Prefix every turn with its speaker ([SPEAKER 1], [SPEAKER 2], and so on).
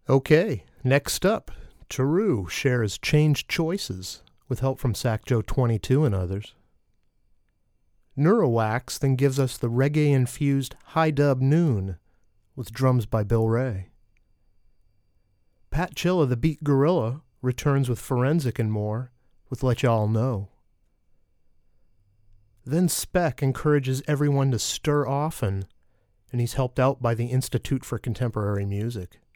[SPEAKER 1] Okay, next up, Taru shares Changed Choices with help from Sackjo22 and others. Neurowax then gives us the reggae-infused High Dub Noon with drums by Bill Ray. Pat Chilla the Beat Gorilla returns with Forensic and more with Let Y'all Know. Then Speck encourages everyone to stir often, and he's helped out by the Institute for Contemporary Music.